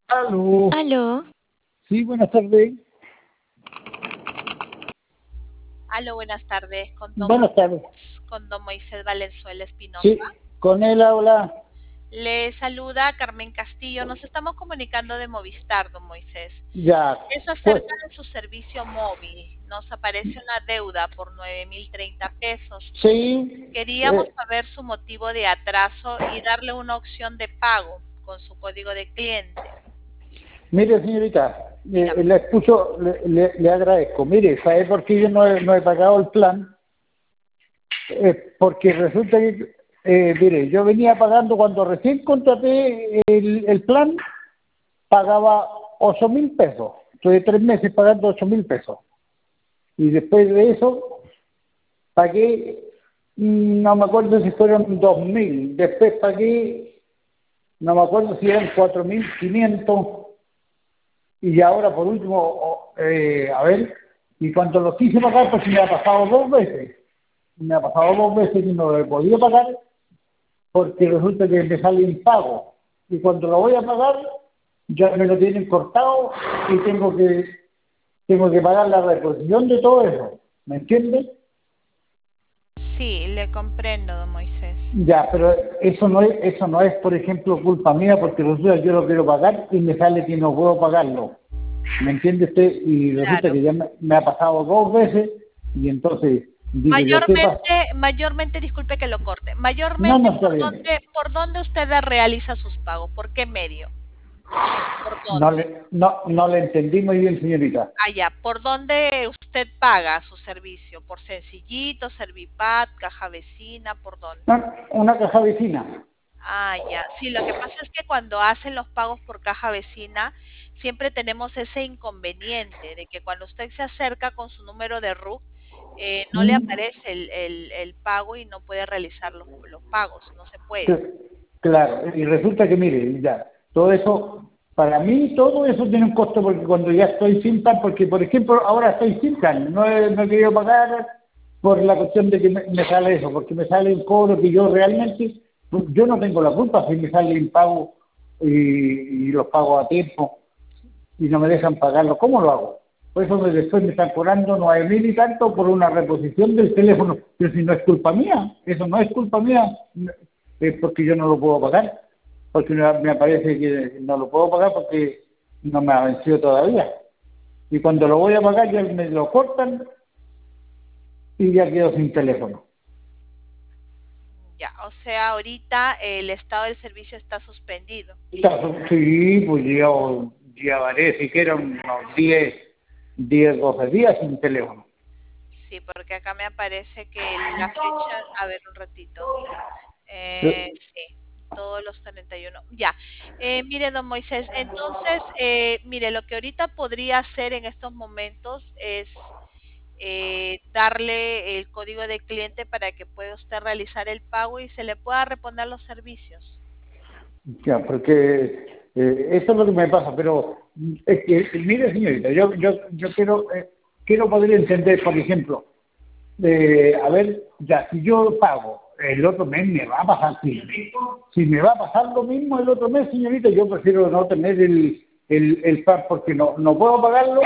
Aló, Aló, sí, buenas tardes. Aló, buenas tardes, Buenas tardes. Con don Moisés Valenzuela Espinosa. Sí, con él habla. Le saluda Carmen Castillo. Nos estamos comunicando de Movistar, don Moisés. Ya, Es pues, acerca de su servicio móvil. Nos aparece una deuda por 9.030 pesos. sí. Queríamos saber su motivo de atraso y darle una opción de pago con su código de cliente. Mire, señorita, Dígame. le escucho, le agradezco. Mire, ¿sabe por qué yo no he pagado el plan? Porque resulta que, mire, yo venía pagando cuando recién contraté el plan, pagaba 8.000 pesos. Estuve 3 meses pagando 8.000 pesos. Y después de eso, pagué, no me acuerdo si fueron 2.000. Después pagué, no me acuerdo si eran 4.500. Y ahora por último, a ver, y cuando lo quise pagar, pues me ha pasado 2 veces. Me ha pasado 2 veces y no lo he podido pagar porque resulta que me sale impago. Y cuando lo voy a pagar, ya me lo tienen cortado y tengo que pagar la reposición de todo eso. ¿Me entiendes? Sí, le comprendo, don Moisés. Ya, pero eso no es, por ejemplo, culpa mía porque resulta que yo lo quiero pagar y me sale que no puedo pagarlo. ¿Me entiende usted? Y resulta Claro. que ya me ha pasado 2 veces y entonces digo yo, ¿qué pasa? Mayormente, disculpe que lo corte. No, Mayormente, no está bien. por dónde usted realiza sus pagos? ¿Por qué medio? ¿Por No dónde? le entendí muy bien, señorita. Ya. ¿Por dónde usted paga su servicio? ¿Por Sencillito, Servipad, Caja Vecina? ¿Por dónde? No, una caja vecina. Ya. Sí, lo que pasa es que cuando hacen los pagos por Caja Vecina, siempre tenemos ese inconveniente de que cuando usted se acerca con su número de RUC, no le ¿Mm? aparece el pago y no puede realizar los pagos, no se puede. Cl- Claro, y resulta que, mire, ya, todo eso, para mí, todo eso tiene un costo porque cuando ya estoy sin plan, porque, por ejemplo, ahora estoy sin plan, no he querido pagar por la cuestión de que me sale eso, porque me sale un cobro que yo realmente, pues, yo no tengo la culpa si me sale impago y los pago a tiempo y no me dejan pagarlo, ¿cómo lo hago? Por eso después me están cobrando 9.000 y tanto por una reposición del teléfono. Pero si no es culpa mía, eso no es culpa mía, es porque yo no lo puedo pagar. Porque me parece que no lo puedo pagar porque no me ha vencido todavía. Y cuando lo voy a pagar ya me lo cortan y ya quedo sin teléfono. Ya, o sea, ahorita el estado del servicio está suspendido. Sí, pues llevaré siquiera unos 12 días sin teléfono. Sí, porque acá me aparece que la fecha, a ver un ratito. Sí, todos los 31. Ya. Mire, don Moisés, entonces, mire, lo que ahorita podría hacer en estos momentos es darle el código de cliente para que pueda usted realizar el pago y se le pueda reponer los servicios. Ya, porque eso es lo que me pasa, pero es que, mire señorita, yo quiero poder entender, por ejemplo, a ver, ya, si yo pago el otro mes, me va a pasar, si me va a pasar lo mismo el otro mes, señorita, yo prefiero no tener el plan porque no puedo pagarlo,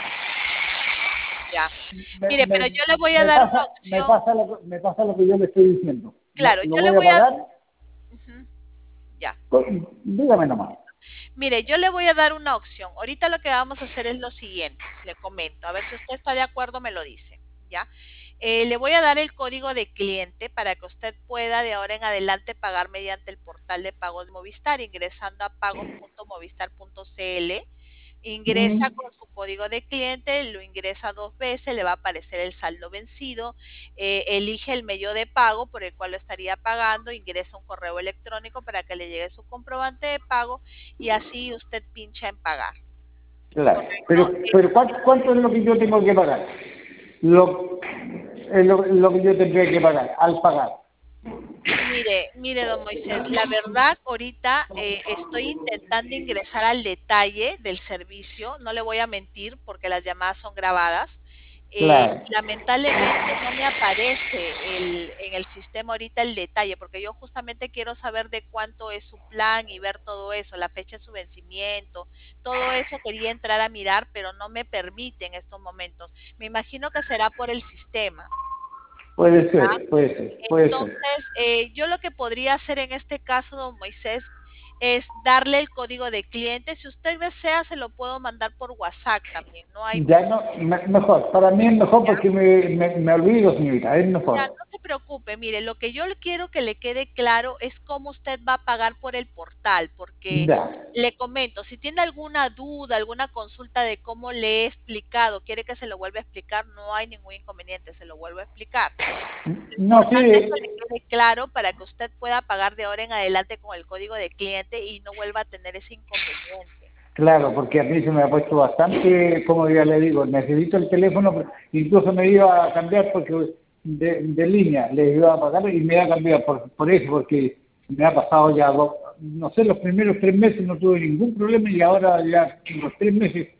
Ya. me, Mire, pero me, yo le voy a me dar una pasa, me opción. pasa lo que yo le estoy diciendo. Claro, Lo yo le voy a voy a... pagar, Ujú, ya. dígame nomás. Mire, yo le voy a dar una opción. Ahorita lo que vamos a hacer es lo siguiente, le comento, a ver si usted está de acuerdo, me lo dice, ¿ya? Le voy a dar el código de cliente para que usted pueda de ahora en adelante pagar mediante el portal de pagos de Movistar, ingresando a pagos.movistar.cl. Ingresa Mm. con su código de cliente, lo ingresa 2 veces, le va a aparecer el saldo vencido, elige el medio de pago por el cual lo estaría pagando, ingresa un correo electrónico para que le llegue su comprobante de pago y así usted pincha en pagar. Claro, ¿Correcto? pero ¿cuánto es lo que yo tengo que pagar? Lo, es lo que yo tendría que pagar al pagar. Mire, don Moisés, la verdad ahorita estoy intentando ingresar al detalle del servicio, no le voy a mentir porque las llamadas son grabadas claro. Lamentablemente no me aparece en el sistema ahorita el detalle, porque yo justamente quiero saber de cuánto es su plan y ver todo eso, la fecha de su vencimiento, todo eso quería entrar a mirar, pero no me permite en estos momentos. Me imagino que será por el sistema. Puede ¿Ya? ser, puede ser, puede ser. Entonces, yo lo que podría hacer en este caso, don Moisés, es darle el código de cliente. Si usted desea, se lo puedo mandar por WhatsApp también, no hay Ya no, mejor, para mí es mejor problema. porque me olvido, señorita, es Ya, mejor. no se preocupe, mire, lo que yo le quiero que le quede claro es cómo usted va a pagar por el portal, porque Ya, le comento, si tiene alguna duda, alguna consulta de cómo le he explicado, quiere que se lo vuelva a explicar, no hay ningún inconveniente, se lo vuelvo a explicar. Lo no, importante es que le sí, quede claro para que usted pueda pagar de ahora en adelante con el código de cliente y no vuelva a tener ese inconveniente. claro, porque a mí se me ha puesto bastante, como ya le digo, necesito el teléfono, incluso me iba a cambiar porque de línea, le iba a pagar y me iba a cambiar por eso, porque me ha pasado ya, no sé, los primeros 3 meses no tuve ningún problema y ahora ya los 3 meses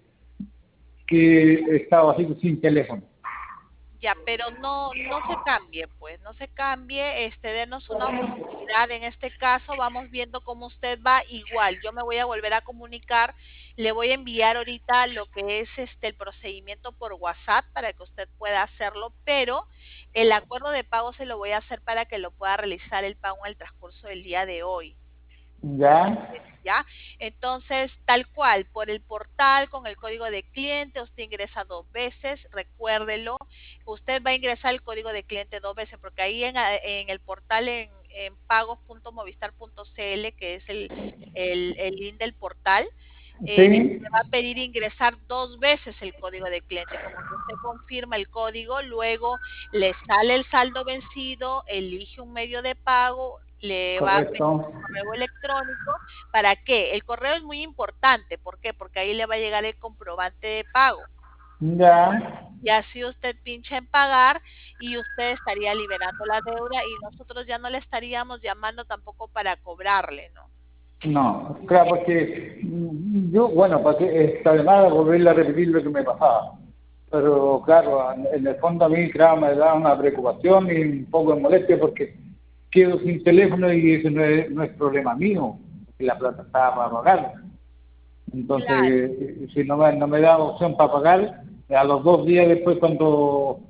que he estado así sin teléfono. Ya, pero no se cambie, pues, no se cambie, denos una oportunidad. En este caso, vamos viendo cómo usted va. Igual, yo me voy a volver a comunicar, le voy a enviar ahorita lo que es el procedimiento por WhatsApp para que usted pueda hacerlo, pero el acuerdo de pago se lo voy a hacer para que lo pueda realizar el pago en el transcurso del día de hoy. ¿Ya? ¿Ya? Entonces, tal cual, por el portal con el código de cliente, usted ingresa 2 veces, recuérdelo, usted va a ingresar el código de cliente 2 veces, porque ahí en el portal en pagos.movistar.cl, que es el link del portal, Sí, le va a pedir ingresar 2 veces el código de cliente. Como que usted confirma el código, luego le sale el saldo vencido, elige un medio de pago, le va a pedir correcto. un correo electrónico. ¿Para qué? El correo es muy importante. ¿Por qué? Porque ahí le va a llegar el comprobante de pago. Ya, Y así usted pincha en pagar y usted estaría liberando la deuda y nosotros ya no le estaríamos llamando tampoco para cobrarle, ¿no? no, claro, porque yo, bueno, para que esta además volver a repetir lo que me pasaba. Pero claro, en el fondo a mí, claro, me da una preocupación y un poco de molestia porque quedo sin teléfono y eso no es problema mío, porque la plata estaba para pagar. Claro. Entonces, si no me da opción para pagar, a los 2 días después cuando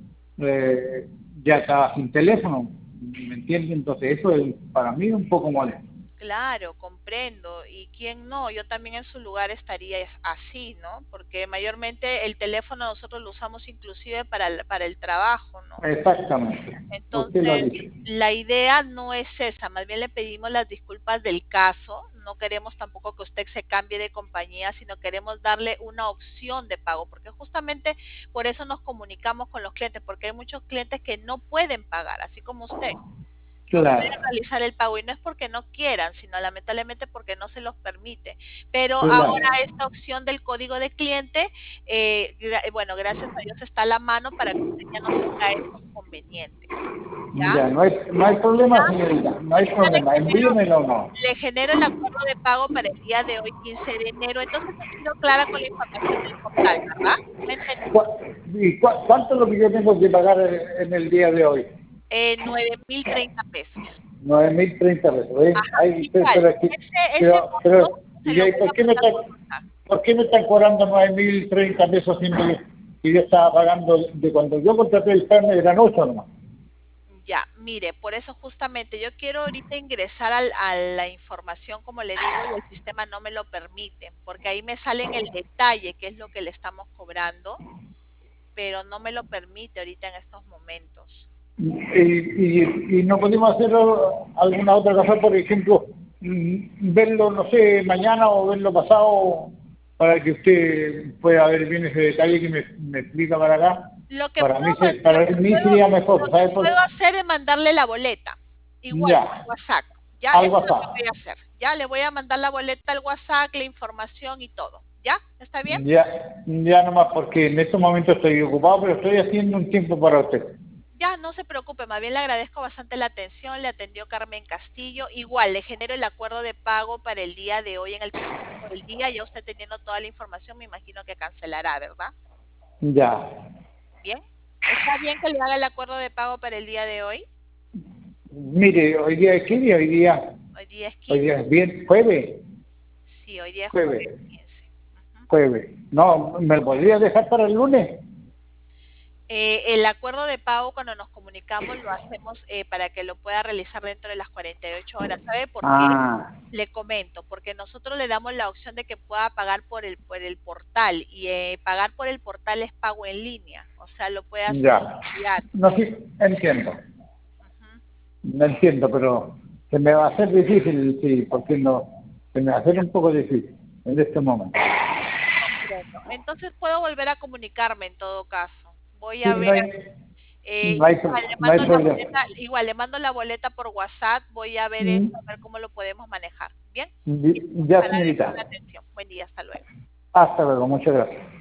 ya estaba sin teléfono, ¿me entiendes? Entonces eso es, para mí es un poco molesto. Claro, comprendo. ¿Y quién no? Yo también en su lugar estaría así, ¿no? Porque mayormente el teléfono nosotros lo usamos inclusive para el trabajo, ¿no? Exactamente, usted lo ha Entonces, dicho. la idea no es esa, más bien le pedimos las disculpas del caso, no queremos tampoco que usted se cambie de compañía, sino queremos darle una opción de pago, porque justamente por eso nos comunicamos con los clientes, porque hay muchos clientes que no pueden pagar, así como usted. No pueden Claro, realizar el pago y no es porque no quieran, sino lamentablemente porque no se los permite. Pero ahora claro. esta opción del código de cliente, bueno, gracias a Dios está a la mano para que usted ya no tenga ese inconveniente. ¿Ya? Ya, no hay problema, señorita, no hay Ya problema, envíemelo o no. le genero el acuerdo de pago para el día de hoy, 15 de enero. Entonces ha sido clara con la información del portal, ¿verdad? ¿Me entendió? ¿Cuánto es lo que yo tengo que pagar en el día de hoy? 9.030 pesos. 9.030 pesos, ¿eh? Ajá, Ay, igual. pero, aquí- Ese pero, monto se ¿y lo ahí voy por a qué me mandar están, por WhatsApp. por qué me están cobrando 9.030 pesos siendo que yo estaba pagando de cuando yo contraté el plan eran 8 nomás? Ya, mire, por eso justamente yo quiero ahorita ingresar a la información, como le digo, y el sistema no me lo permite, porque ahí me sale en el detalle qué es lo que le estamos cobrando, pero no me lo permite ahorita en estos momentos. Y no podemos hacer alguna otra cosa, por ejemplo, verlo, no sé, mañana o verlo pasado, para que usted pueda ver bien ese detalle que me explica para acá. Lo que Para puedo, mí, lo para que mí puedo, sería lo mejor, que ¿sabes? puedo hacer es mandarle la boleta, igual Ya, por WhatsApp. Ya, al eso es lo que voy WhatsApp. a hacer. Ya le voy a mandar la boleta al WhatsApp, la información y todo. ¿Ya? ¿Está bien? Ya nomás, porque en estos momentos estoy ocupado, pero estoy haciendo un tiempo para usted. Ya, no se preocupe, más bien le agradezco bastante la atención, le atendió Carmen Castillo. Igual, le genero el acuerdo de pago para el día de hoy en el transcurso del día. Ya usted teniendo toda la información, me imagino que cancelará, ¿verdad? Ya. Bien. ¿Está bien que le haga el acuerdo de pago para el día de hoy? Mire, hoy día es qué día, Hoy día es hoy 15. día es bien, jueves, Sí, hoy día es jueves jueves, 15. Ujú. jueves. No, ¿me lo podría dejar para el lunes? El acuerdo de pago cuando nos comunicamos lo hacemos para que lo pueda realizar dentro de las 48 horas. ¿Sabe por qué? Ah, Le comento, porque nosotros le damos la opción de que pueda pagar por el portal y pagar por el portal es pago en línea, o sea, lo puede hacer ya. No, inmediato. sí, entiendo, Ujú. no entiendo, pero se me va a hacer difícil, sí, porque no, se me va a hacer Ya, un poco difícil en este momento. comprendo. Entonces puedo volver a comunicarme en todo caso. Voy Sí, a ver, no hay problema. igual le mando la boleta por WhatsApp, voy a ver Mm, esto, a ver cómo lo podemos manejar. Bien, Ya, para señorita. la atención. Buen día, hasta luego. Hasta luego, muchas gracias.